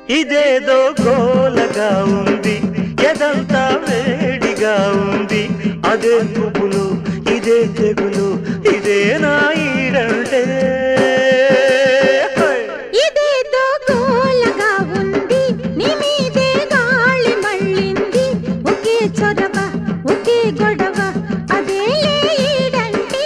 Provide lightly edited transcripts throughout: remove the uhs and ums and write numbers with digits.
ఇదేదో గోలగా ఉంది, ఎదంతా వేడిగా ఉంది. అదే పువ్వులు, ఇదే తెగులు, ఇదే నా ఈడంటే. ఇదేదో గోలగా ఉంది, నీ మీదే గాలి మళ్ళింది. ఒకే చొరవ, ఒకే గొడవ, అదే ఈడంటే.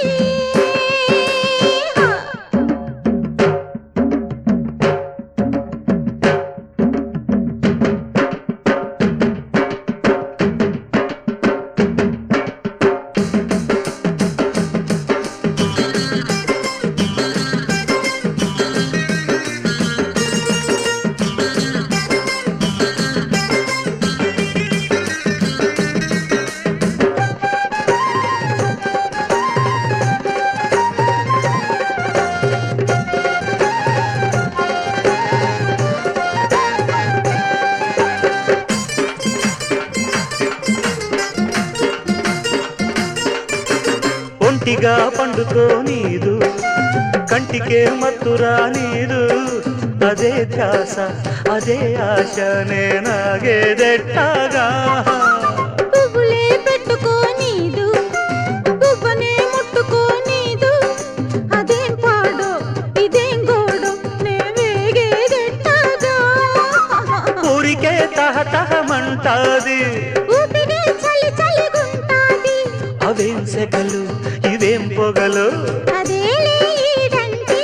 ఒంటిగా పండుకో నీదు, కంటికే మత్తురా నీదు. అదే ధ్యాస, అదే ఆశ, నేనాగేదెట్టాగా. పువ్వులే పెట్టుకోనీదు, పువ్వనే ముట్టుకోనీదు. అదేం పాడో, ఇదేం గోడో, నే వేగేదెట్టాగా. ఊరికే తహతహమంటాది, ఊపిరే చలి చలిగుంటాది. అవేం సెగలు, ఇవేం పొగలు. అదేలే ఈడంటే.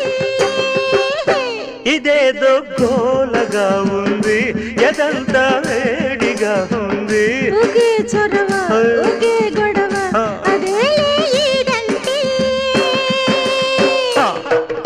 ఇదేదో గోలగా ఉంది, ఎదంతా వేడిగా ఉంది. ఒకే చొరవ, ఒకే గొడవ, అదేలే ఈడంటే. ఆ.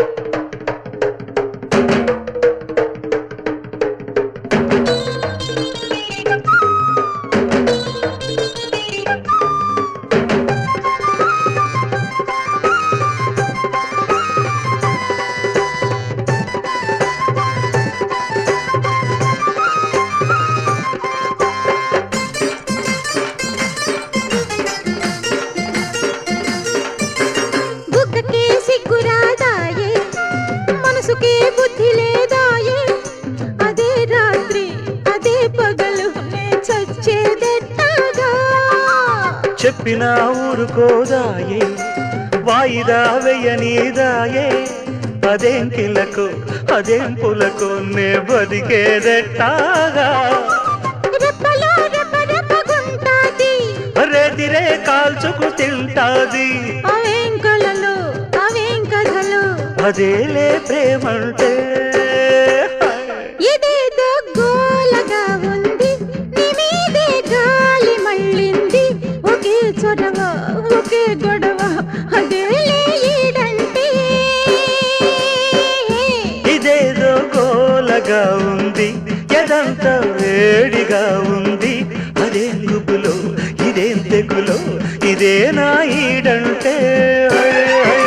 బుగ్గకే సిగ్గురాదాయే, మనసుకే బుద్ధి లేదాయే. అదే రాత్రి, అదే పగలు, నే చచ్చేదెట్టాగా. చెప్పినా ఊరుకోదాయే, వాయిదా వెయ్యనీదాయే. అదేం కిలకు, అదేం పులకు, నే బతికేదెట్టాగా. రెప్పలో రెప్పరెప్పగుంటాది, రేతిరే కాల్చుకు తింటాది. అవేం కలలు, అవేం కథలు. అదేలే ప్రేమంటే. ఇదేదో గోలగా ఉంది, నీ మీదే గాలి మళ్ళింది. ఒకే చొరవ, ఒకే గొడవ, అదేలే ఈడంటే. ఇదేదో గోలగా ఉంది, ఎదంతా వేడిగా ఉంది. అదేం గుబులో, ఇదేం తెగులో, ఇదే నా ఈడంటే.